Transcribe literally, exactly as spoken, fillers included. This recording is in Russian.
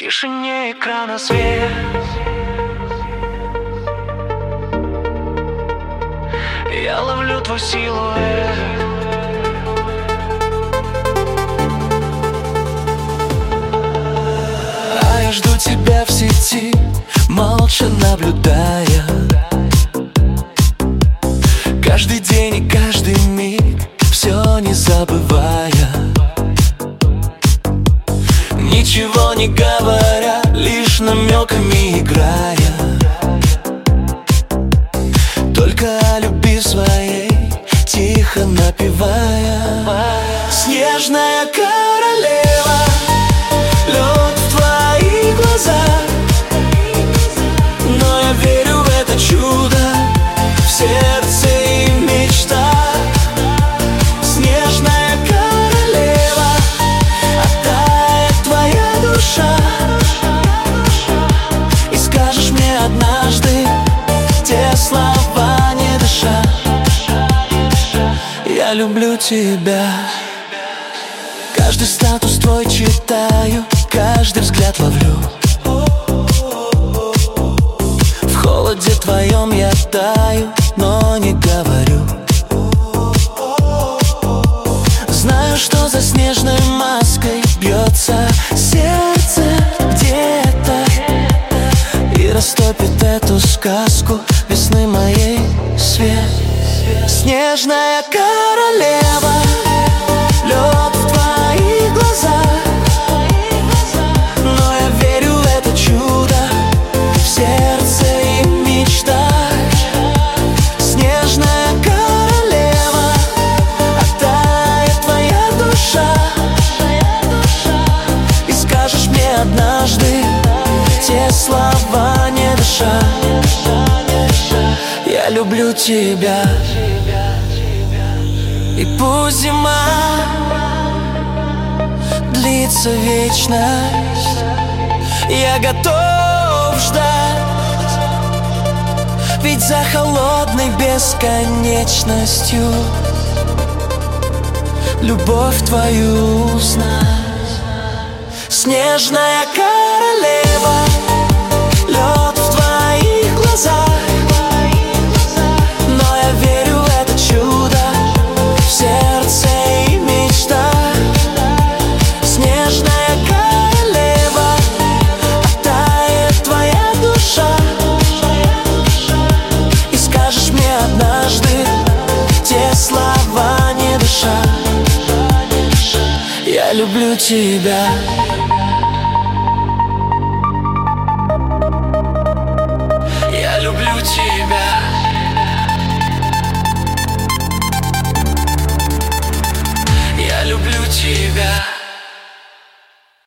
тишине экрана свет. Я ловлю твой силуэт. А я жду тебя в сети, молча наблюдая каждый день и каждый миг, все не забывая, ничего не говоря, лишь намеками играя, только о любви своей тихо напевая. Снежная королева, лед в твоих глазах, но я верю в это чудо в сердце и мечтах. Снежная королева, оттает твоя душа, и скажешь мне однажды те слова, не дыша: я люблю тебя. Каждый статус твой читаю, каждый взгляд ловлю. В холоде твоем я таю, но не говорю. Знаю, что за снежной маской бьется сердце где-то и растопит эту сказку весны моей свет. Снежная королева, лед в твоих глазах, но я верю в это чудо в сердце и мечтах. Снежная королева, оттает твоя душа, и скажешь мне однажды те слова, не дыша: я люблю тебя. И пусть зима длится вечность, я готов ждать, ведь за холодной бесконечностью любовь твою узнать. Снежная королева, лед в твоих глазах, но я верю в это чудо в сердце и мечтах. Снежная королева, оттает твоя душа, и скажешь мне однажды те слова, не дыша: я люблю тебя. Я люблю тебя. Я люблю тебя.